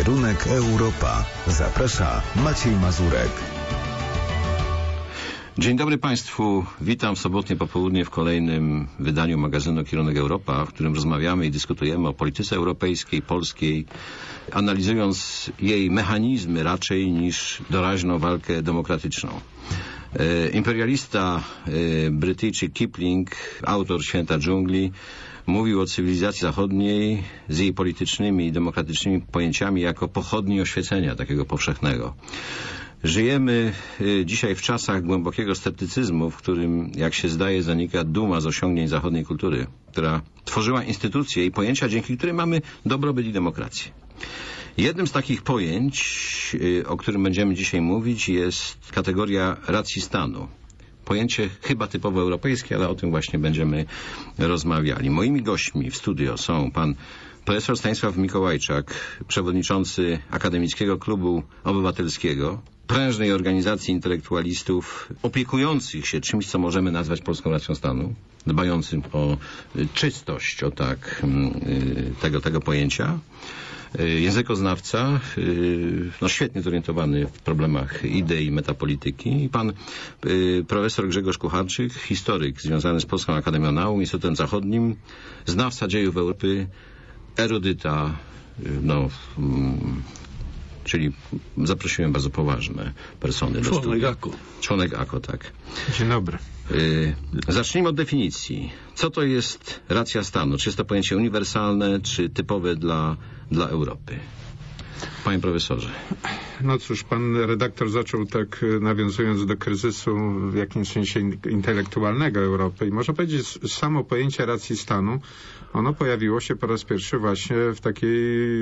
Kierunek Europa. Zaprasza Maciej Mazurek. Dzień dobry Państwu. Witam w sobotnie popołudnie w kolejnym wydaniu magazynu Kierunek Europa, w którym rozmawiamy i dyskutujemy o polityce europejskiej, polskiej, analizując jej mechanizmy raczej niż doraźną walkę demokratyczną. Imperialista brytyjczyk Kipling, autor Święta dżungli, mówił o cywilizacji zachodniej z jej politycznymi i demokratycznymi pojęciami jako pochodni oświecenia takiego powszechnego. Żyjemy dzisiaj w czasach głębokiego sceptycyzmu, w którym, jak się zdaje, zanika duma z osiągnięć zachodniej kultury, która tworzyła instytucje i pojęcia, dzięki którym mamy dobrobyt i demokrację. Jednym z takich pojęć, o którym będziemy dzisiaj mówić, jest kategoria racji stanu. Pojęcie chyba typowo europejskie, ale o tym właśnie będziemy rozmawiali. Moimi gośćmi w studio są pan profesor Stanisław Mikołajczak, przewodniczący Akademickiego Klubu Obywatelskiego, prężnej organizacji intelektualistów opiekujących się czymś, co możemy nazwać polską racją stanu, dbającym o czystość, o tak, tego pojęcia. Językoznawca, świetnie zorientowany w problemach idei, metapolityki, i pan profesor Grzegorz Kucharczyk, historyk związany z Polską Akademią Nauk, Instytutem Zachodnim, znawca dziejów Europy, erudyta, czyli zaprosiłem bardzo poważne persony do studia. Członek AKO, tak. Dzień dobry. Zacznijmy od definicji. Co to jest racja stanu? Czy jest to pojęcie uniwersalne, czy typowe dla Europy? Panie profesorze. No cóż, pan redaktor zaczął tak, nawiązując do kryzysu w jakimś sensie intelektualnego Europy, i można powiedzieć, samo pojęcie racji stanu, ono pojawiło się po raz pierwszy właśnie w takiej,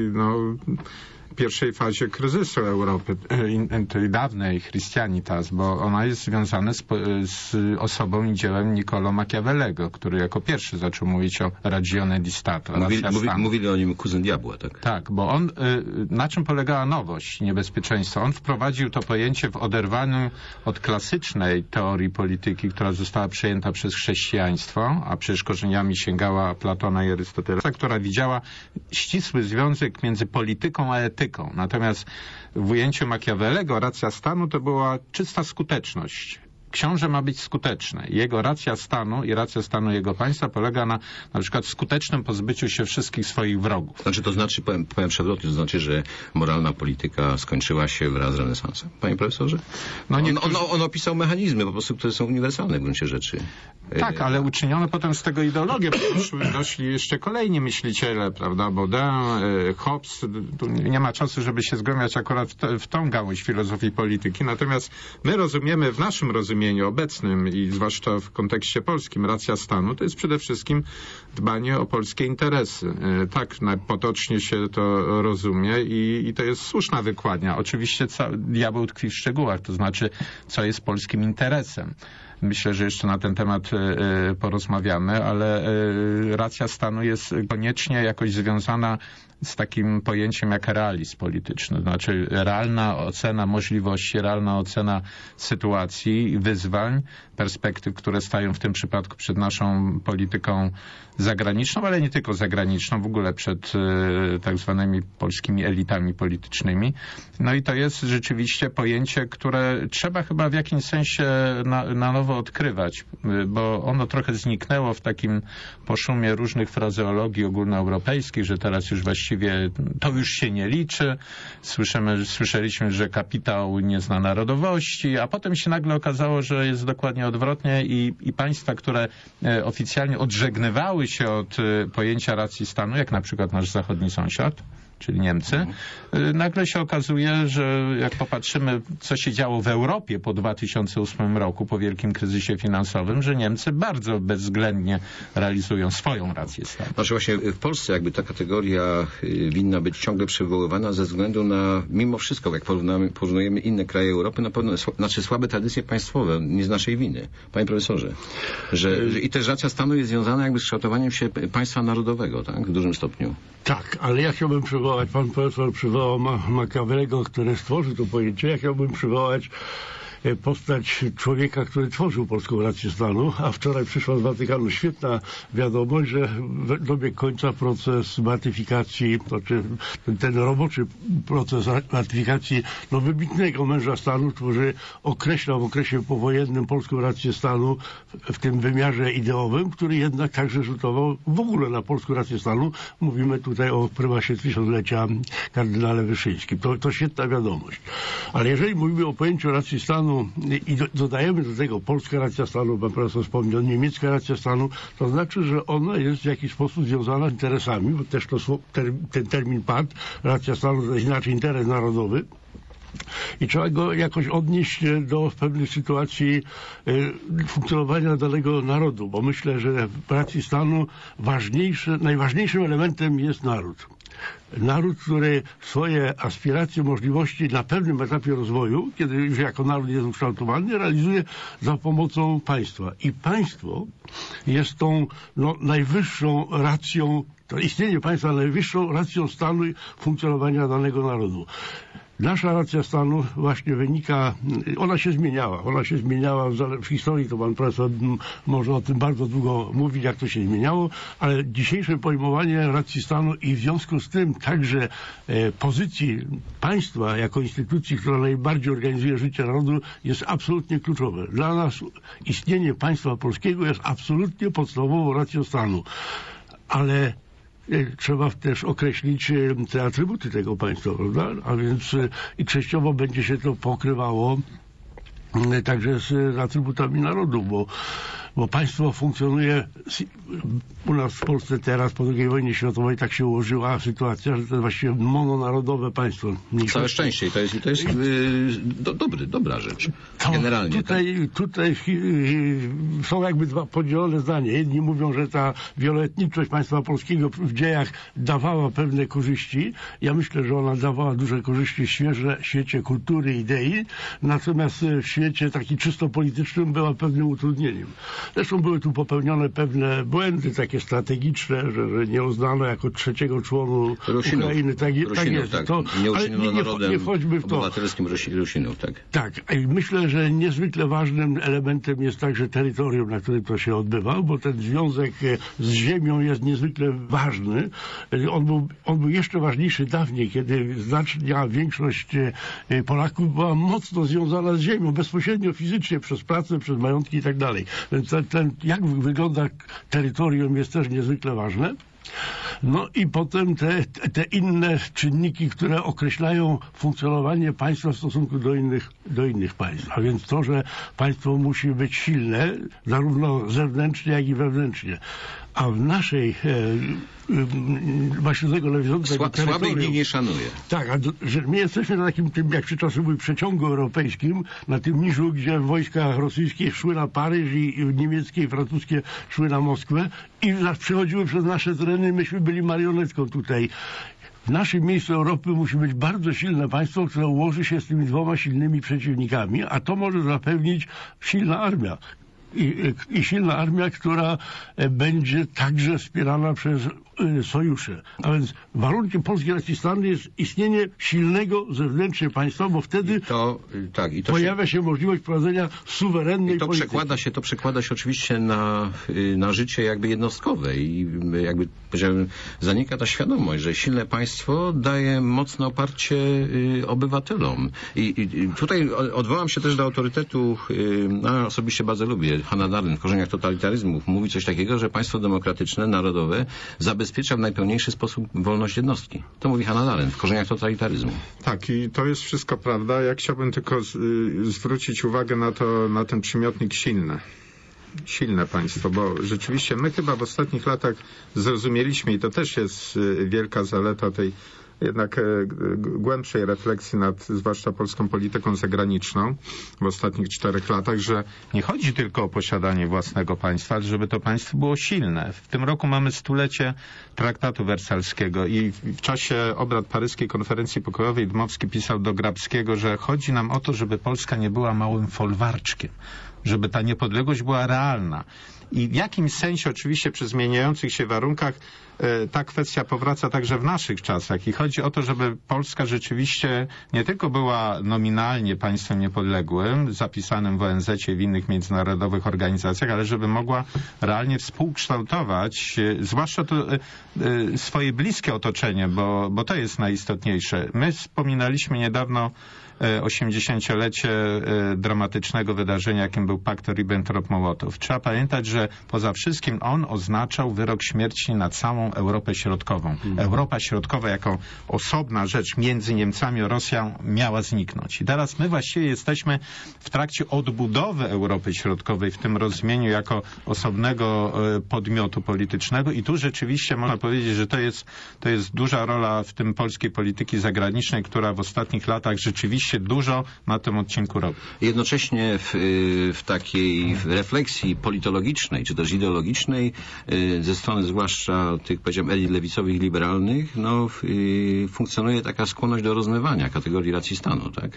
pierwszej fazie kryzysu Europy, tej dawnej Christianitas, bo ona jest związana z osobą i dziełem Niccolò Machiavellego, który jako pierwszy zaczął mówić o ragione di Stato. Mówili o nim kuzyn diabła, tak? Tak, bo on, na czym polegała nowość i niebezpieczeństwo? On wprowadził to pojęcie w oderwaniu od klasycznej teorii polityki, która została przejęta przez chrześcijaństwo, a przecież korzeniami sięgała Platona i Arystotelesa, która widziała ścisły związek między polityką a etyką. Natomiast w ujęciu Machiavellego racja stanu to była czysta skuteczność. Książę ma być skuteczny. Jego racja stanu i racja stanu jego państwa polega na przykład skutecznym pozbyciu się wszystkich swoich wrogów. Powiem przewrotnie, to znaczy, że moralna polityka skończyła się wraz z renesansem. Panie profesorze? On opisał mechanizmy po prostu, które są uniwersalne w gruncie rzeczy. Tak, ale uczyniono potem z tego ideologię, bo doszli jeszcze kolejni myśliciele, prawda, Baudin, Hobbes. Tu nie ma czasu, żeby się zgłębiać akurat w tą gałąź filozofii polityki. Natomiast my rozumiemy, w naszym rozumieniu obecnym i zwłaszcza w kontekście polskim, racja stanu to jest przede wszystkim dbanie o polskie interesy. Tak potocznie się to rozumie i to jest słuszna wykładnia. Oczywiście diabeł tkwi w szczegółach, to znaczy, co jest polskim interesem. Myślę, że jeszcze na ten temat porozmawiamy, ale racja stanu jest koniecznie jakoś związana z takim pojęciem jak realizm polityczny. Znaczy realna ocena możliwości, realna ocena sytuacji, wyzwań, perspektyw, które stają w tym przypadku przed naszą polityką zagraniczną, ale nie tylko zagraniczną, w ogóle przed tak zwanymi polskimi elitami politycznymi. No i to jest rzeczywiście pojęcie, które trzeba chyba w jakimś sensie na nowo odkrywać, bo ono trochę zniknęło w takim poszumie różnych frazeologii ogólnoeuropejskich, że teraz już właściwie to już się nie liczy. Słyszeliśmy, że kapitał nie zna narodowości, a potem się nagle okazało, że jest dokładnie odwrotnie i państwa, które oficjalnie odżegnywały się od pojęcia racji stanu, jak na przykład nasz zachodni sąsiad, czyli Niemcy, nagle się okazuje, że jak popatrzymy, co się działo w Europie po 2008 roku, po wielkim kryzysie finansowym, że Niemcy bardzo bezwzględnie realizują swoją rację stanu. Znaczy właśnie w Polsce jakby ta kategoria winna być ciągle przywoływana ze względu na, mimo wszystko, jak porównujemy inne kraje Europy, na pewno słabe tradycje państwowe, nie z naszej winy. Panie profesorze, i też racja stanu jest związana jakby z kształtowaniem się państwa narodowego, tak? W dużym stopniu. Tak, ale ja chciałbym pan profesor przywołał Machiavellego, który stworzył to pojęcie, ja chciałbym przywołać postać człowieka, który tworzył polską rację stanu, a wczoraj przyszła z Watykanu świetna wiadomość, że dobiegł końca proces beatyfikacji, znaczy ten roboczy proces beatyfikacji wybitnego męża stanu, który określał w okresie powojennym polską rację stanu w tym wymiarze ideowym, który jednak także rzutował w ogóle na polską rację stanu. Mówimy tutaj o prymasie tysiąclecia kardynale Wyszyńskim. To świetna wiadomość. Ale jeżeli mówimy o pojęciu racji stanu i dodajemy do tego polska racja stanu, pan profesor wspomniał, niemiecka racja stanu, to znaczy, że ona jest w jakiś sposób związana z interesami, bo też ten termin padł, racja stanu to jest inaczej interes narodowy. I trzeba go jakoś odnieść do pewnych sytuacji funkcjonowania danego narodu, bo myślę, że w racji stanu najważniejszym elementem jest naród. Naród, który swoje aspiracje, możliwości na pewnym etapie rozwoju, kiedy już jako naród jest ukształtowany, realizuje za pomocą państwa. I państwo jest tą najwyższą racją, to istnienie państwa najwyższą racją stanu i funkcjonowania danego narodu. Nasza racja stanu właśnie wynika, ona się zmieniała w historii, to pan profesor może o tym bardzo długo mówić, jak to się zmieniało, ale dzisiejsze pojmowanie racji stanu i w związku z tym także pozycji państwa jako instytucji, która najbardziej organizuje życie narodu, jest absolutnie kluczowe. Dla nas istnienie państwa polskiego jest absolutnie podstawową racją stanu, ale trzeba też określić te atrybuty tego państwa, prawda? A więc i częściowo będzie się to pokrywało także z atrybutami narodu, bo państwo funkcjonuje u nas w Polsce teraz po II wojnie światowej, tak się ułożyła sytuacja, że to jest właściwie mononarodowe państwo. Całe szczęście i to jest dobra rzecz. Generalnie. Tutaj są jakby dwa podzielone zdania. Jedni mówią, że ta wieloetniczność państwa polskiego w dziejach dawała pewne korzyści. Ja myślę, że ona dawała duże korzyści w świecie kultury, idei, natomiast w świecie takim czysto politycznym była pewnym utrudnieniem. Zresztą były tu popełnione pewne błędy takie strategiczne, że nie uznano jako trzeciego członu Ukrainy. Tak jest. Nie uczyniono narodem nie wchodźmy w to. Obywatelskim Rusinów, tak. Tak. I myślę, że niezwykle ważnym elementem jest także terytorium, na którym to się odbywa, bo ten związek z ziemią jest niezwykle ważny. On był jeszcze ważniejszy dawniej, kiedy znaczna większość Polaków była mocno związana z ziemią, bezpośrednio fizycznie, przez pracę, przez majątki i tak dalej. Więc jak wygląda terytorium jest też niezwykle ważne. No i potem te inne czynniki, które określają funkcjonowanie państwa w stosunku do innych państw. A więc to, że państwo musi być silne, zarówno zewnętrznie, jak i wewnętrznie. A w naszej właśnie tego lewiącego słabych nikt nie szanuje. Tak, że my jesteśmy na takim, jak przy czasowym przeciągu europejskim, na tym niżu, gdzie wojska rosyjskie szły na Paryż i niemieckie i francuskie szły na Moskwę i przechodziły przez nasze tereny, myśmy byli marionetką tutaj. W naszym miejscu Europy musi być bardzo silne państwo, które ułoży się z tymi dwoma silnymi przeciwnikami, a to może zapewnić silna armia. I silna armia, która będzie także wspierana przez sojusze. A więc warunkiem polskiej racji stanu jest istnienie silnego zewnętrznie państwa, bo wtedy pojawia się możliwość prowadzenia suwerennej polityki. To przekłada się oczywiście na życie jakby jednostkowe i jakby powiedziałem, zanika ta świadomość, że silne państwo daje mocne oparcie obywatelom. I tutaj odwołam się też do autorytetu, osobiście bardzo lubię, Hannah Arendt w Korzeniach totalitaryzmów mówi coś takiego, że państwo demokratyczne, narodowe zabezpiecza w najpełniejszy sposób wolność jednostki. To mówi Hannah Arendt w Korzeniach totalitaryzmu. Tak, i to jest wszystko prawda. Ja chciałbym tylko zwrócić uwagę na ten przymiotnik silne państwo, bo rzeczywiście my chyba w ostatnich latach zrozumieliśmy i to też jest wielka zaleta tej jednak głębszej refleksji nad zwłaszcza polską polityką zagraniczną w ostatnich 4 latach, że nie chodzi tylko o posiadanie własnego państwa, ale żeby to państwo było silne. W tym roku mamy 100-lecie traktatu wersalskiego i w czasie obrad paryskiej konferencji pokojowej Dmowski pisał do Grabskiego, że chodzi nam o to, żeby Polska nie była małym folwarczkiem. żeby ta niepodległość była realna. I w jakimś sensie oczywiście przy zmieniających się warunkach ta kwestia powraca także w naszych czasach i chodzi o to, żeby Polska rzeczywiście nie tylko była nominalnie państwem niepodległym, zapisanym w ONZ-cie i w innych międzynarodowych organizacjach, ale żeby mogła realnie współkształtować, zwłaszcza to swoje bliskie otoczenie, bo to jest najistotniejsze. My wspominaliśmy niedawno 80-lecie dramatycznego wydarzenia, jakim był pakt Ribbentrop-Mołotow. Trzeba pamiętać, że poza wszystkim on oznaczał wyrok śmierci na całą Europę Środkową. Europa Środkowa jako osobna rzecz między Niemcami a Rosją miała zniknąć. I teraz my właściwie jesteśmy w trakcie odbudowy Europy Środkowej w tym rozumieniu jako osobnego podmiotu politycznego i tu rzeczywiście można powiedzieć, że to jest duża rola w tym polskiej polityki zagranicznej, która w ostatnich latach rzeczywiście dużo na tym odcinku robi. Jednocześnie w takiej refleksji politologicznej, czy też ideologicznej, ze strony zwłaszcza tych, powiedziałem, elit lewicowych i liberalnych, funkcjonuje taka skłonność do rozmywania kategorii racji stanu, tak?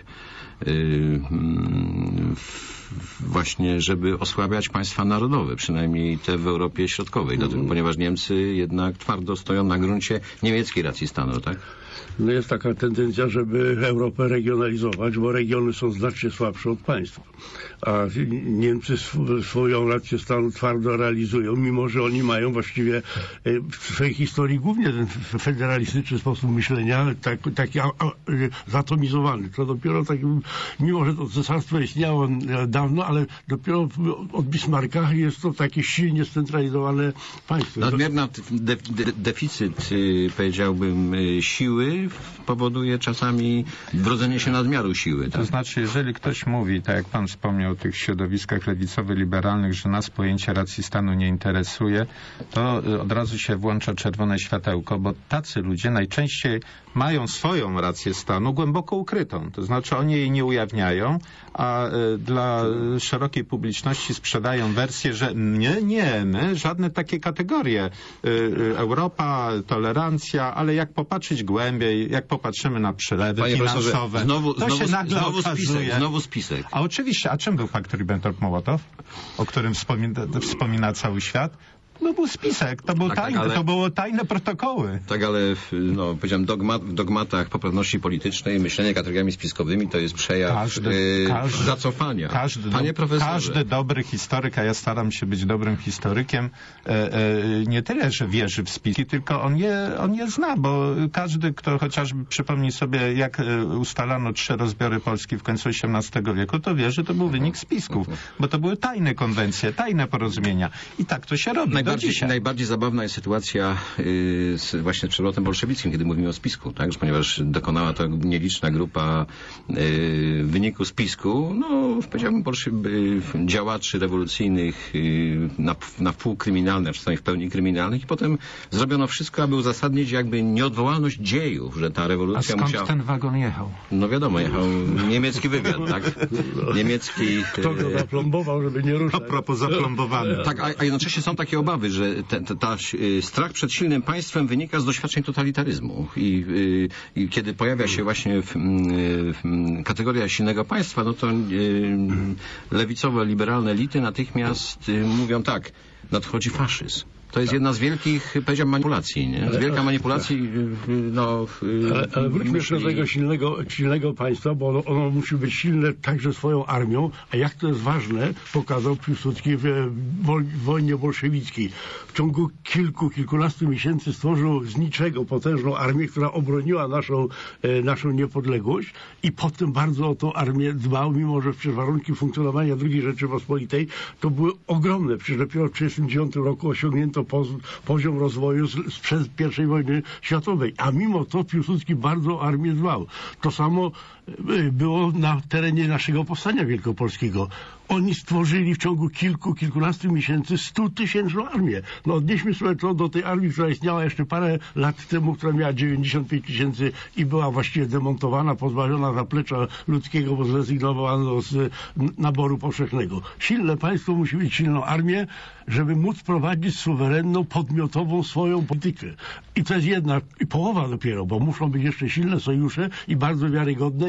Właśnie, żeby osłabiać państwa narodowe, przynajmniej te w Europie Środkowej, dlatego, ponieważ Niemcy jednak twardo stoją na gruncie niemieckiej racji stanu, tak? No jest taka tendencja, żeby Europę regionalizować, bo regiony są znacznie słabsze od państw. A Niemcy swoją rację stanu twardo realizują, mimo że oni mają właściwie w swojej historii głównie ten federalistyczny sposób myślenia, taki zatomizowany. To dopiero tak, mimo że to cesarstwo istniało dawno, ale dopiero od Bismarcka jest to takie silnie scentralizowane państwo. Nadmierny deficyt, powiedziałbym, siły powoduje czasami wrodzenie się nadmiaru siły. Tak? To znaczy, jeżeli ktoś mówi, tak jak pan wspomniał o tych środowiskach lewicowo-liberalnych, że nas pojęcie racji stanu nie interesuje, to od razu się włącza czerwone światełko, bo tacy ludzie najczęściej mają swoją rację stanu głęboko ukrytą. To znaczy oni jej nie ujawniają, a dla szerokiej publiczności sprzedają wersję, że my żadne takie kategorie. Europa, tolerancja, ale jak popatrzeć głębiej, jak popatrzymy na przelewy finansowe, znowu spisek. A oczywiście, a czym był pakt Ribbentrop-Mołotow, o którym wspomina cały świat? No był spisek, to było tajne protokoły. Tak, ale powiedziałem, w dogmatach poprawności politycznej myślenie kategoriami spiskowymi to jest przejaw zacofania. Panie profesorze. Każdy dobry historyk, a ja staram się być dobrym historykiem, nie tyle, że wierzy w spiski, tylko on je zna, bo każdy, kto chociażby przypomni sobie, jak ustalano 3 rozbiory Polski w końcu XVIII wieku, to wie, że to był wynik spisków, bo to były tajne konwencje, tajne porozumienia. I tak to się robi. Najbardziej zabawna jest sytuacja właśnie z przewrotem bolszewickim, kiedy mówimy o spisku, tak? Ponieważ dokonała to nieliczna grupa wyniku spisku, powiedziałbym, działaczy rewolucyjnych na wpół kryminalnych, przynajmniej w pełni kryminalnych i potem zrobiono wszystko, aby uzasadnić jakby nieodwołalność dziejów, że ta rewolucja musiała... A skąd ten wagon jechał? No wiadomo, jechał niemiecki wywiad, tak? Niemiecki... Kto go zaplombował, żeby nie ruszać? A propos zaplombowany. Tak, a jednocześnie są takie obawy, że strach przed silnym państwem wynika z doświadczeń totalitaryzmu i kiedy pojawia się właśnie kategoria silnego państwa, no to lewicowo-liberalne elity natychmiast mówią tak, nadchodzi faszyzm. To jest jedna z wielkich, powiedziałem, manipulacji, nie? Wielka manipulacji, Ale wróćmy jeszcze do tego silnego państwa, bo ono musi być silne także swoją armią, a jak to jest ważne, pokazał Piłsudski w wojnie bolszewickiej. W ciągu kilkunastu miesięcy stworzył z niczego potężną armię, która obroniła naszą niepodległość i potem bardzo o tą armię dbał, mimo że przecież warunki funkcjonowania II Rzeczypospolitej to były ogromne. Przecież dopiero w 1939 roku osiągnięto poziom rozwoju sprzed I wojny światowej. A mimo to Piłsudski bardzo o armię dbał. To samo było na terenie naszego powstania wielkopolskiego. Oni stworzyli w ciągu kilkunastu miesięcy 100-tysięczną armię. Odnieśmy sobie to do tej armii, która istniała jeszcze parę lat temu, która miała 95 000 i była właściwie demontowana, pozbawiona zaplecza ludzkiego, bo zrezygnowano z naboru powszechnego. Silne państwo musi mieć silną armię, żeby móc prowadzić suwerenną, podmiotową swoją politykę. I to jest połowa dopiero, bo muszą być jeszcze silne sojusze i bardzo wiarygodne,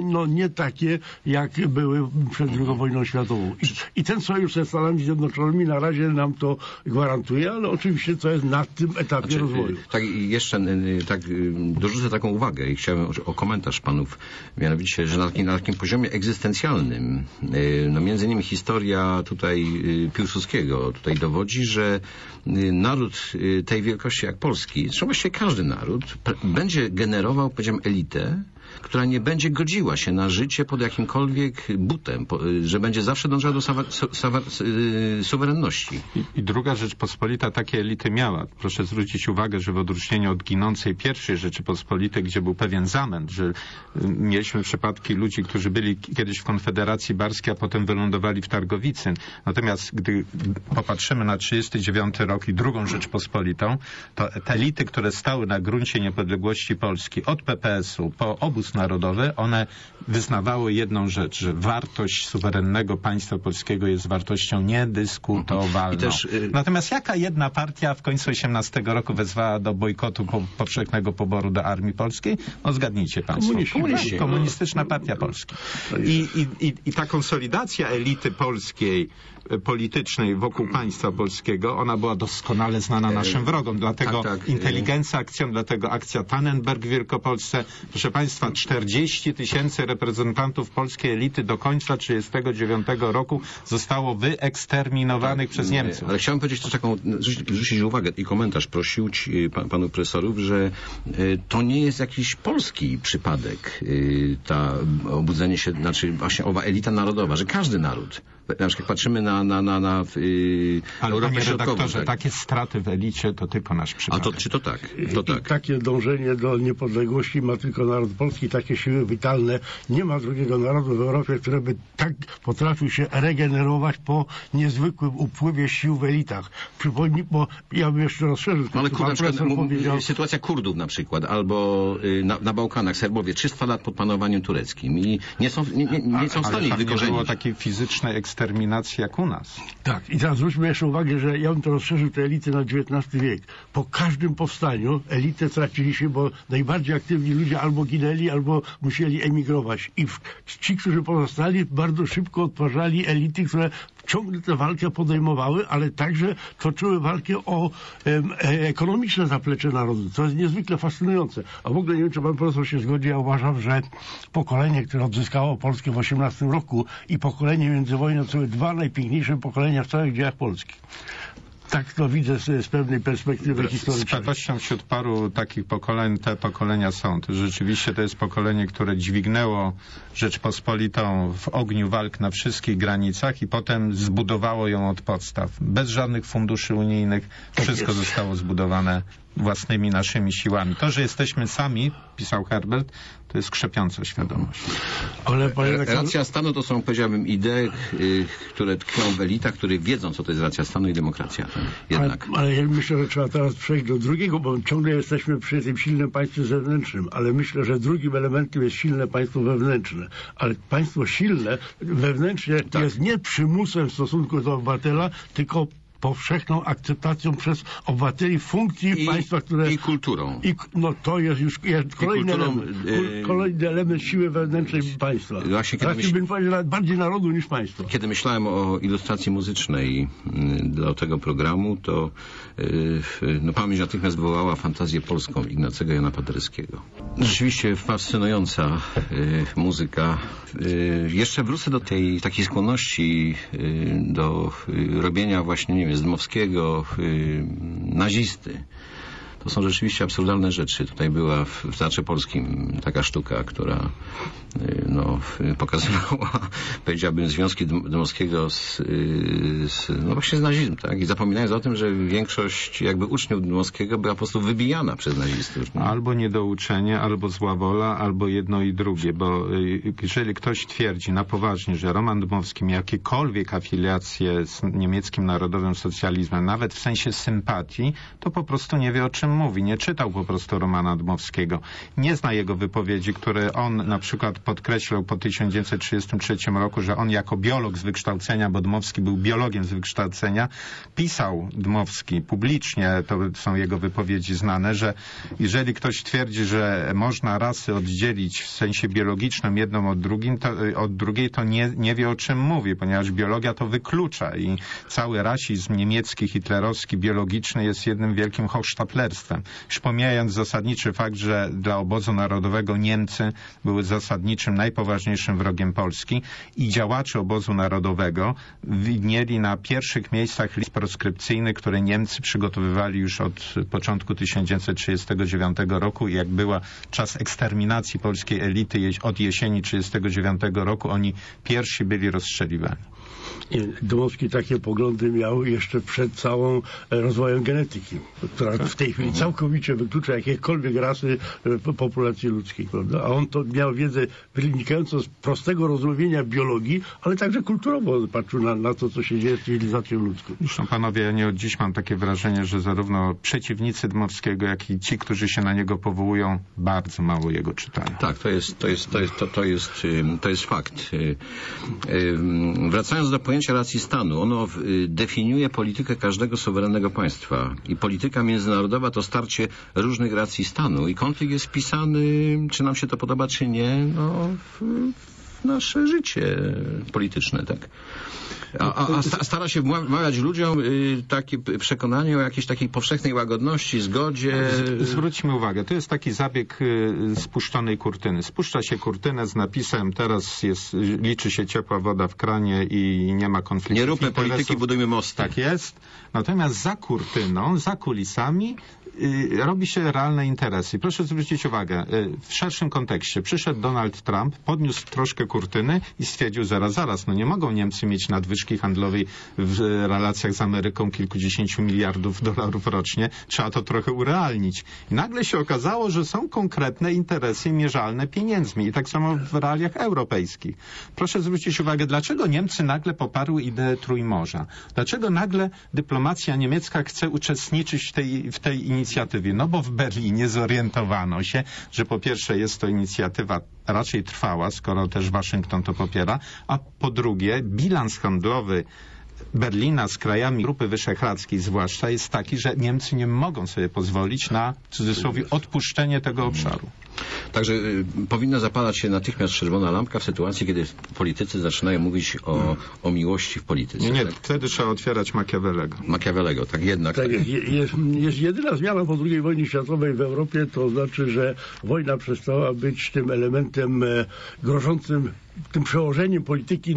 no nie takie, jak były przed II wojną światową. I ten sojusz ze Stanami Zjednoczonymi na razie nam to gwarantuje, ale oczywiście to jest na tym etapie rozwoju. Tak, i jeszcze dorzucę taką uwagę i chciałem o komentarz panów, mianowicie, że na takim poziomie egzystencjalnym, no między innymi historia tutaj Piłsudskiego tutaj dowodzi, że naród tej wielkości jak Polski, zresztą właściwie każdy naród, będzie generował, powiedziałem, elitę, która nie będzie godziła się na życie pod jakimkolwiek butem, że będzie zawsze dążyła do suwerenności. I druga Rzeczpospolita takie elity miała. Proszę zwrócić uwagę, że w odróżnieniu od ginącej pierwszej Rzeczypospolitej, gdzie był pewien zamęt, że mieliśmy przypadki ludzi, którzy byli kiedyś w Konfederacji Barskiej, a potem wylądowali w Targowicy. Natomiast gdy popatrzymy na 1939 rok i drugą Rzeczpospolitą, to te elity, które stały na gruncie niepodległości Polski od PPS-u po obóz narodowy, one wyznawały jedną rzecz, że wartość suwerennego państwa polskiego jest wartością niedyskutowalną. Natomiast jaka jedna partia w końcu 18 roku wezwała do bojkotu powszechnego poboru do armii polskiej? No zgadnijcie państwo. Komunistyczna Partia Polski. I ta konsolidacja elity polskiej, politycznej wokół państwa polskiego, ona była doskonale znana naszym wrogom. Dlatego inteligencja akcją, dlatego akcja Tannenberg w Wielkopolsce. Proszę państwa, 40 000 reprezentantów polskiej elity do końca 1939 roku zostało wyeksterminowanych przez Niemców. Ale chciałem powiedzieć też taką, zwrócić uwagę i komentarz prosić panów profesorów, że to nie jest jakiś polski przypadek, ta obudzenie się, znaczy właśnie owa elita narodowa, że każdy naród, na przykład patrzymy na Europę Środkową. Tak? Takie straty w elicie to tylko nasz przypadek. A to czy to tak? To tak. Takie dążenie do niepodległości ma tylko naród polski, takie siły witalne. Nie ma drugiego narodu w Europie, który by tak potrafił się regenerować po niezwykłym upływie sił w elitach. Przypomnij, bo ja bym jeszcze rozszerzył. Ale na przykład, sytuacja Kurdów na przykład, albo na Bałkanach, Serbowie, 300 lat pod panowaniem tureckim i nie są w stanie ich wykorzenić. Nie było takiej fizycznej eksterminacji jak u nas. Tak, i teraz zwróćmy jeszcze uwagę, że ja bym to rozszerzył te elity na XIX wiek. Po każdym powstaniu elitę traciliśmy, bo najbardziej aktywni ludzie albo ginęli, albo musieli emigrować. I ci, którzy pozostali, bardzo szybko odtwarzali elity, które ciągle tę walkę podejmowały, ale także toczyły walkę o ekonomiczne zaplecze narodu. To jest niezwykle fascynujące. A w ogóle nie wiem, czy pan profesor się zgodzi, ja uważam, że pokolenie, które odzyskało Polskę w 18 roku i pokolenie międzywojenne to były dwa najpiękniejsze pokolenia w całych dziejach Polski. Tak to widzę z pewnej perspektywy historycznej. Z pewnością wśród paru takich pokoleń te pokolenia są. To rzeczywiście to jest pokolenie, które dźwignęło Rzeczpospolitą w ogniu walk na wszystkich granicach i potem zbudowało ją od podstaw. Bez żadnych funduszy unijnych wszystko zostało zbudowane własnymi naszymi siłami. To, że jesteśmy sami, pisał Herbert, to jest krzepiąca świadomość. Ale racja stanu to są, powiedziałbym, idee, które tkwią w elitach, które wiedzą, co to jest racja stanu i demokracja. Jednak. Ale ja myślę, że trzeba teraz przejść do drugiego, bo ciągle jesteśmy przy tym silnym państwie zewnętrznym, ale myślę, że drugim elementem jest silne państwo wewnętrzne. Ale państwo silne wewnętrznie jest nie przymusem w stosunku do obywatela, tylko powszechną akceptacją przez obywateli funkcji państwa, które... I kulturą. No to jest już kolejny element siły wewnętrznej państwa. Właśnie bym powiedział, nawet bardziej narodu niż państwa. Kiedy myślałem o ilustracji muzycznej do tego programu, to pamięć natychmiast wywołała fantazję polską Ignacego Jana Paderewskiego. Rzeczywiście fascynująca muzyka. Jeszcze wrócę do tej takiej skłonności do robienia właśnie, nie wiem, z Dmowskiego nazisty. To są rzeczywiście absurdalne rzeczy. Tutaj była w Teatrze Polskim taka sztuka, która pokazywała, powiedziałbym, związki Dmowskiego właśnie z nazizmem, tak? I zapominając o tym, że większość jakby uczniów Dmowskiego była po prostu wybijana przez nazistów. No. Albo niedouczenie, albo zła wola, albo jedno i drugie, bo jeżeli ktoś twierdzi na poważnie, że Roman Dmowski miał jakiekolwiek afiliacje z niemieckim narodowym socjalizmem, nawet w sensie sympatii, to po prostu nie wie, o czym mówi. Nie czytał po prostu Romana Dmowskiego. Nie zna jego wypowiedzi, które on na przykład podkreślał po 1933 roku, że on jako biolog z wykształcenia, bo Dmowski był biologiem z wykształcenia, pisał Dmowski publicznie, to są jego wypowiedzi znane, że jeżeli ktoś twierdzi, że można rasy oddzielić w sensie biologicznym jedną od drugiej, to nie wie, o czym mówi, ponieważ biologia to wyklucza i cały rasizm niemiecki, hitlerowski, biologiczny jest jednym wielkim hochsztaplerstwem. Już pomijając zasadniczy fakt, że dla obozu narodowego Niemcy były zasadniczym, najpoważniejszym wrogiem Polski i działacze obozu narodowego widnieli na pierwszych miejscach list proskrypcyjnych, które Niemcy przygotowywali już od początku 1939 roku i jak była czas eksterminacji polskiej elity od jesieni 1939 roku, oni pierwsi byli rozstrzeliwani. Dmowski takie poglądy miał jeszcze przed całą rozwojem genetyki, która w tej chwili całkowicie wyklucza jakiekolwiek rasy populacji ludzkiej, prawda? A on to miał wiedzę wynikającą z prostego rozumienia biologii, ale także kulturowo patrzył na to, co się dzieje z cywilizacją ludzką. Zresztą panowie, ja nie od dziś mam takie wrażenie, że zarówno przeciwnicy Dmowskiego, jak i ci, którzy się na niego powołują, bardzo mało jego czytają. Tak, to jest fakt. Wracając do pojęcia racji stanu, ono definiuje politykę każdego suwerennego państwa i polityka międzynarodowa to starcie różnych racji stanu i konflikt jest wpisany, czy nam się to podoba, czy nie, w nasze życie polityczne, tak? A stara się wmawiać ludziom takie przekonanie o jakiejś takiej powszechnej łagodności, zgodzie. Zwróćmy uwagę, to jest taki zabieg spuszczonej kurtyny. Spuszcza się kurtynę z napisem, teraz liczy się ciepła woda w kranie i nie ma konfliktu. Nie róbmy polityki, budujmy mosty. Tak jest. Natomiast za kurtyną, za kulisami robi się realne interesy. Proszę zwrócić uwagę, w szerszym kontekście przyszedł Donald Trump, podniósł troszkę kurtyny i stwierdził, zaraz, no nie mogą Niemcy mieć nadwyżki handlowej w relacjach z Ameryką kilkudziesięciu miliardów dolarów rocznie. Trzeba to trochę urealnić. I nagle się okazało, że są konkretne interesy mierzalne pieniędzmi. I tak samo w realiach europejskich. Proszę zwrócić uwagę, dlaczego Niemcy nagle poparły ideę Trójmorza? Dlaczego nagle dyplomacja niemiecka chce uczestniczyć w tej inicjatywie? No bo w Berlinie zorientowano się, że po pierwsze jest to inicjatywa raczej trwała, skoro też Waszyngton to popiera, a po drugie bilans handlowy Berlina z krajami Grupy Wyszehradzkiej zwłaszcza jest taki, że Niemcy nie mogą sobie pozwolić na, w cudzysłowie, odpuszczenie tego obszaru. Także powinna zapalać się natychmiast czerwona lampka w sytuacji, kiedy politycy zaczynają mówić o miłości w polityce. Nie, tak? Wtedy trzeba otwierać Machiavellego, tak jednak. Tak. Jest jedyna zmiana po II wojnie światowej w Europie, to znaczy, że wojna przestała być tym elementem grożącym, tym przełożeniem polityki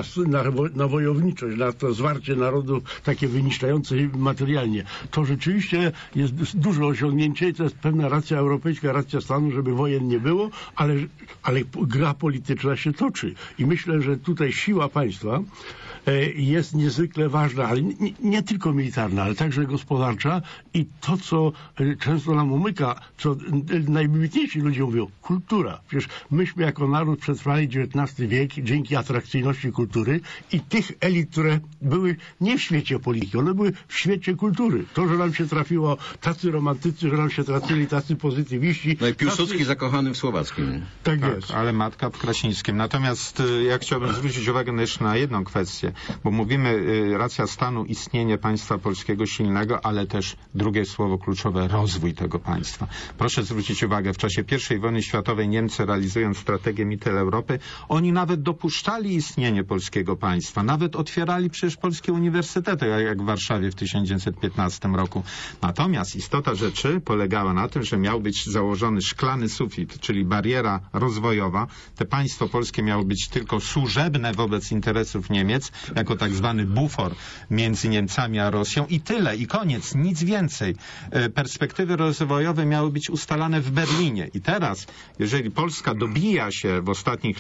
na wojowniczość, na to zwarcie narodów takie wyniszczające materialnie. To rzeczywiście jest duże osiągnięcie i to jest pewna racja europejska, racja stanu, żeby wojen nie było, ale gra polityczna się toczy. I myślę, że tutaj siła państwa jest niezwykle ważna, ale nie tylko militarna, ale także gospodarcza i to, co często nam umyka, co najwybitniejsi ludzie mówią, kultura. Przecież myśmy jako naród przetrwali XIX wiek dzięki atrakcyjności kultury i tych elit, które były nie w świecie polityki, one były w świecie kultury. To, że nam się trafiło tacy romantycy, że nam się trafili tacy pozytywiści. No i Piłsudski zakochany w Słowackim. Tak jest. Ale matka w Krasińskim. Natomiast ja chciałbym zwrócić uwagę jeszcze na jedną kwestię, bo mówimy racja stanu, istnienie państwa polskiego silnego, ale też drugie słowo kluczowe, rozwój tego państwa. Proszę zwrócić uwagę, w czasie I wojny światowej Niemcy, realizując strategię Mitteleuropy, oni nawet dopuszczali istnienie polskiego państwa, nawet otwierali przecież polskie uniwersytety, jak w Warszawie w 1915 roku. Natomiast istota rzeczy polegała na tym, że miał być założony szklany sufit, czyli bariera rozwojowa. Te państwo polskie miało być tylko służebne wobec interesów Niemiec, jako tak zwany bufor między Niemcami a Rosją i tyle, i koniec, nic więcej. Perspektywy rozwojowe miały być ustalane w Berlinie. I teraz, jeżeli Polska dobija się w ostatnich latach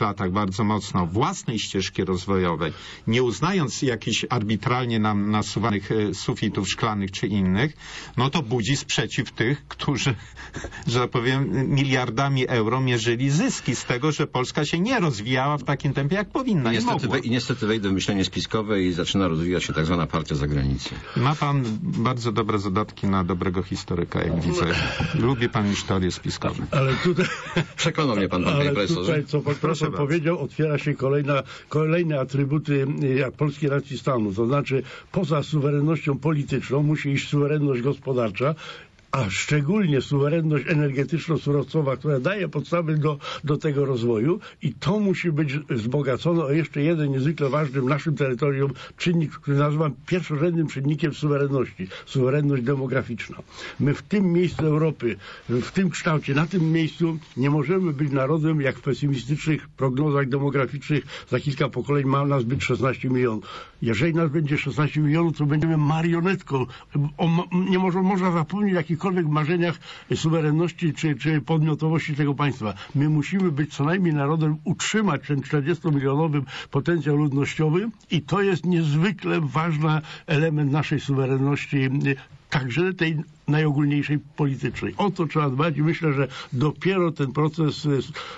bardzo mocno własnej ścieżki rozwojowej, nie uznając jakichś arbitralnie nam nasuwanych sufitów szklanych czy innych, no to budzi sprzeciw tych, którzy, że tak powiem, miliardami euro mierzyli zyski z tego, że Polska się nie rozwijała w takim tempie, jak powinna I niestety wejdę w myślenie spiskowe i zaczyna rozwijać się tak zwana partia zagranicy. Ma pan bardzo dobre zadatki na dobrego historyka, jak widzę. Lubi pan historię spiskową. Ale tutaj... Przekonał mnie pan, panie profesorze. Tutaj, co pan profesor powiedział, otwiera się kolejne atrybuty polskiej racji stanu. To znaczy, poza suwerennością polityczną musi iść suwerenność gospodarcza, a szczególnie suwerenność energetyczno-surowcowa, która daje podstawy do tego rozwoju, i to musi być wzbogacone o jeszcze jeden niezwykle ważny w naszym terytorium czynnik, który nazywam pierwszorzędnym czynnikiem suwerenności. Suwerenność demograficzna. My w tym miejscu Europy, w tym kształcie, na tym miejscu nie możemy być narodem, jak w pesymistycznych prognozach demograficznych za kilka pokoleń ma nas być 16 milionów. Jeżeli nas będzie 16 milionów, to będziemy marionetką. Nie można zapomnieć jakichkolwiek marzeniach suwerenności czy podmiotowości tego państwa. My musimy być co najmniej narodem, utrzymać ten 40-milionowy potencjał ludnościowy, i to jest niezwykle ważny element naszej suwerenności, także tej najogólniejszej politycznej. O to trzeba dbać i myślę, że dopiero ten proces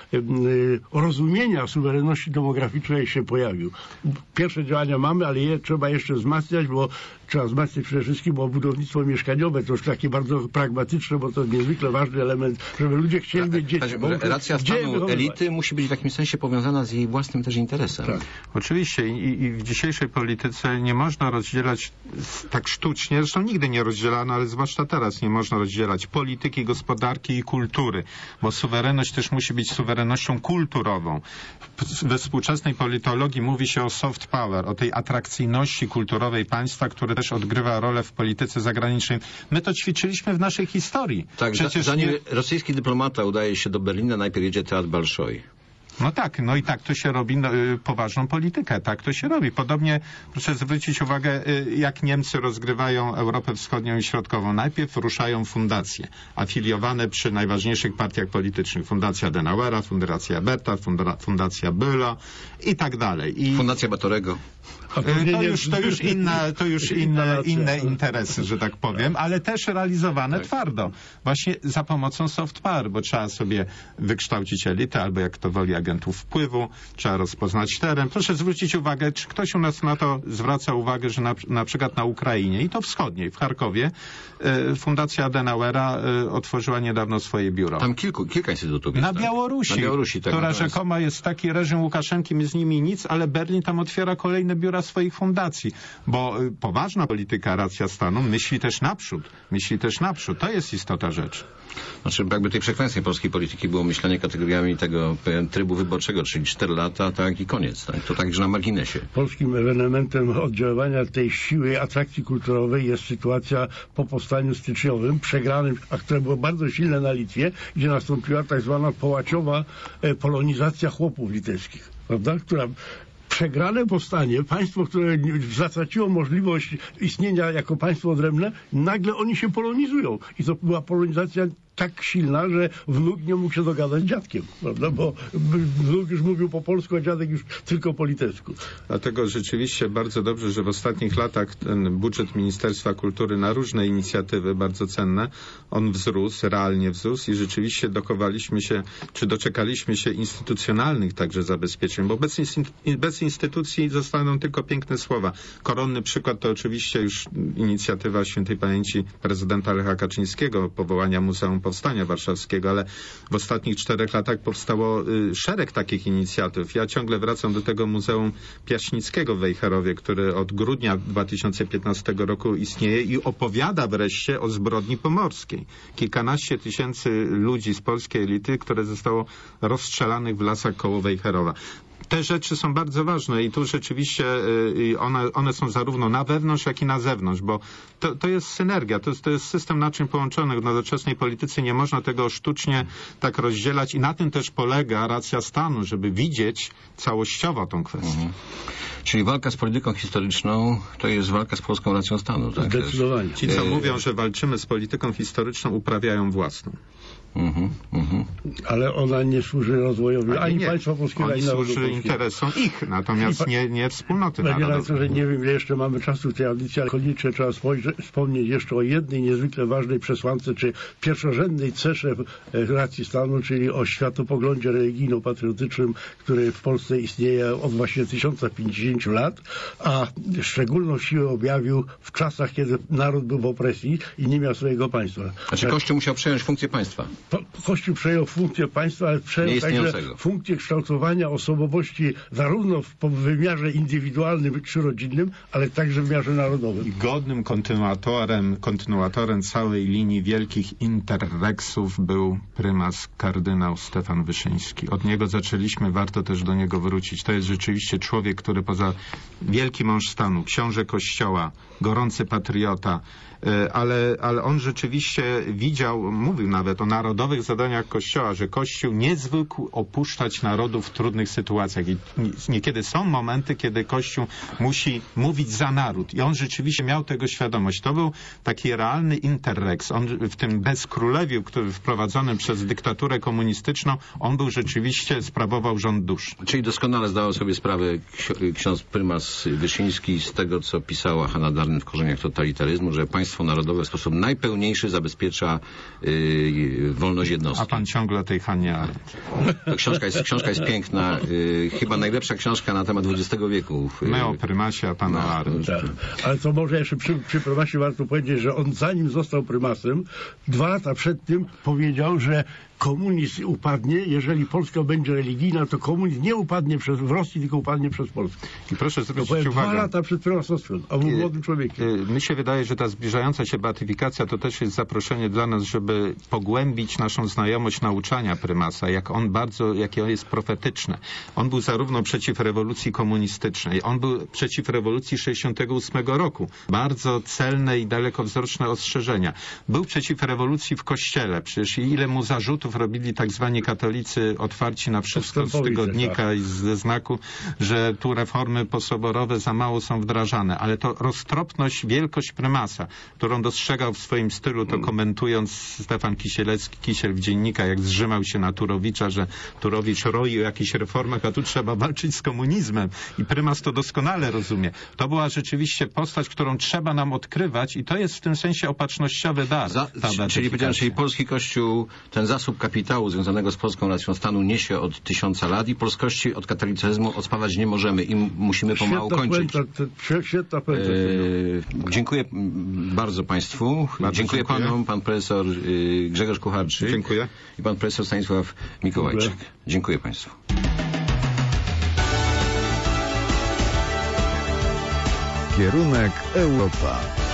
rozumienia suwerenności demograficznej się pojawił. Pierwsze działania mamy, ale je trzeba jeszcze wzmacniać, bo trzeba wzmacniać przede wszystkim, bo budownictwo mieszkaniowe to już takie bardzo pragmatyczne, bo to jest niezwykle ważny element, żeby ludzie chcieli mieć dzieci. Racja stanu elity musi być w jakimś sensie powiązana z jej własnym też interesem. Tak. Oczywiście i w dzisiejszej polityce nie można rozdzielać tak sztucznie, zresztą nigdy nie rozdzielano, ale zwłaszcza teraz nie można rozdzielać polityki, gospodarki i kultury, bo suwerenność też musi być suwerennością kulturową. We współczesnej politologii mówi się o soft power, o tej atrakcyjności kulturowej państwa, które też odgrywa rolę w polityce zagranicznej. My to ćwiczyliśmy w naszej historii. Tak, zanim rosyjski dyplomata udaje się do Berlina, najpierw jedzie Teatr Bolszoi. No tak, no i tak to się robi poważną politykę, tak to się robi. Podobnie proszę zwrócić uwagę, jak Niemcy rozgrywają Europę Wschodnią i Środkową. Najpierw ruszają fundacje afiliowane przy najważniejszych partiach politycznych. Fundacja Adenauera, Fundacja Eberta, Fundacja Böhla i tak dalej. Fundacja Batorego. To już inne interesy, że tak powiem, ale też realizowane twardo. Właśnie za pomocą soft power, bo trzeba sobie wykształcić elitę, albo jak to woli agentów wpływu, trzeba rozpoznać teren. Proszę zwrócić uwagę, czy ktoś u nas na to zwraca uwagę, że na przykład na Ukrainie, i to wschodniej, w Charkowie, Fundacja Adenauera otworzyła niedawno swoje biuro. Tam kilka instytutów jest. Na Białorusi, tak, która rzekomo jest taki reżim Łukaszenki, my z nimi nic, ale Berlin tam otwiera kolejne biura swoich fundacji, bo poważna polityka, racja stanu myśli też naprzód. To jest istota rzeczy. Znaczy, jakby tej przekleństwem polskiej polityki było myślenie kategoriami tego trybu wyborczego, czyli 4 lata, tak, i koniec. Tak? To także na marginesie. Polskim elementem oddziaływania tej siły atrakcji kulturowej jest sytuacja po powstaniu styczniowym, przegranym, a które było bardzo silne na Litwie, gdzie nastąpiła tak zwana połaciowa polonizacja chłopów litewskich, prawda? Która przegrane powstanie, państwo, które zatraciło możliwość istnienia jako państwo odrębne, nagle oni się polonizują. I to była polonizacja tak silna, że wnuk nie mógł się dogadać z dziadkiem, prawda? Bo wnuk już mówił po polsku, a dziadek już tylko po litewsku. Dlatego rzeczywiście bardzo dobrze, że w ostatnich latach ten budżet Ministerstwa Kultury na różne inicjatywy bardzo cenne, on wzrósł, realnie wzrósł i rzeczywiście doczekaliśmy się instytucjonalnych także zabezpieczeń, bo bez instytucji zostaną tylko piękne słowa. Koronny przykład to oczywiście już inicjatywa świętej pamięci prezydenta Lecha Kaczyńskiego, powołania Muzeum Powstania Warszawskiego, ale w ostatnich 4 latach powstało szereg takich inicjatyw. Ja ciągle wracam do tego Muzeum Piaśnickiego w Wejherowie, które od grudnia 2015 roku istnieje i opowiada wreszcie o zbrodni pomorskiej. Kilkanaście tysięcy ludzi z polskiej elity, które zostało rozstrzelanych w lasach koło Wejherowa. Te rzeczy są bardzo ważne i tu rzeczywiście one są zarówno na wewnątrz, jak i na zewnątrz, bo to jest synergia, to jest system naczyń połączonych. W nowoczesnej polityce nie można tego sztucznie tak rozdzielać i na tym też polega racja stanu, żeby widzieć całościowo tą kwestię. Mhm. Czyli walka z polityką historyczną to jest walka z polską racją stanu, tak? Zdecydowanie. Ci, co mówią, że walczymy z polityką historyczną, uprawiają własną. Ale ona nie służy rozwojowi ani państwa polskiego, ani narodu służy polskiego. interesom ich, natomiast nie wspólnoty narodowej. Że nie wiem, ile jeszcze mamy czasu w tej audycji, ale koniecznie trzeba wspomnieć jeszcze o jednej niezwykle ważnej przesłance, czy pierwszorzędnej cesze racji stanu, czyli o światopoglądzie religijno-patriotycznym, który w Polsce istnieje od właśnie 1050 lat, a szczególną siłę objawił w czasach, kiedy naród był w opresji i nie miał swojego państwa. Znaczy Kościół musiał przejąć funkcję państwa. Kościół przejął funkcję państwa, ale przejął także funkcję kształtowania osobowości zarówno w wymiarze indywidualnym czy rodzinnym, ale także w wymiarze narodowym. Godnym kontynuatorem całej linii wielkich interreksów był prymas kardynał Stefan Wyszyński. Od niego zaczęliśmy, warto też do niego wrócić. To jest rzeczywiście człowiek, który poza wielki mąż stanu, książę Kościoła, gorący patriota, ale on rzeczywiście widział, mówił nawet o narodowych zadaniach Kościoła, że Kościół nie zwykł opuszczać narodu w trudnych sytuacjach. I niekiedy są momenty, kiedy Kościół musi mówić za naród. I on rzeczywiście miał tego świadomość. To był taki realny interreks. On w tym bezkrólewiu, który wprowadzonym przez dyktaturę komunistyczną, on był rzeczywiście, sprawował rząd dusz. Czyli doskonale zdawał sobie sprawę ksiądz prymas Wyszyński z tego, co pisała Hannah Daren w Korzeniach totalitaryzmu, że państwo narodowe w sposób najpełniejszy zabezpiecza wolność jednostki. A pan ciągle tej Hannie Arendt. Książka jest piękna. Chyba najlepsza książka na temat XX wieku. My o prymasie, a pan o Arendt. Tak. Ale to może jeszcze przy prymasie warto powiedzieć, że on zanim został prymasem, 2 lata przed tym powiedział, że komunizm upadnie, jeżeli Polska będzie religijna, to komunizm nie upadnie w Rosji, tylko upadnie przez Polskę. I proszę zwrócić uwagę. 2 lata przed prymasostwem, a był młodym człowiekiem. Mi się wydaje, że ta zbliżająca się beatyfikacja to też jest zaproszenie dla nas, żeby pogłębić naszą znajomość nauczania prymasa, jakie on jest profetyczne. On był zarówno przeciw rewolucji komunistycznej, on był przeciw rewolucji 68 roku. Bardzo celne i dalekowzroczne ostrzeżenia. Był przeciw rewolucji w Kościele. Przecież ile mu zarzutów robili tak zwani katolicy otwarci na wszystko z tygodnika i ze znaku, że tu reformy posoborowe za mało są wdrażane. Ale to roztropność, wielkość prymasa, którą dostrzegał w swoim stylu, to komentując Stefan Kisiel w Dziennika, jak zrzymał się na Turowicza, że Turowicz roi o jakichś reformach, a tu trzeba walczyć z komunizmem. I prymas to doskonale rozumie. To była rzeczywiście postać, którą trzeba nam odkrywać i to jest w tym sensie opatrznościowy dar. Czyli polski Kościół, ten zasób kapitału związanego z polską racją stanu niesie od 1000 lat i polskości od katolicyzmu odspawać nie możemy i musimy pomału kończyć. Świetna puenta. Dziękuję bardzo Państwu. Dziękuję Panom, pan profesor Grzegorz Kucharczyk. Dziękuję. I pan profesor Stanisław Mikołajczyk. Dziękuję Państwu. Kierunek Europa.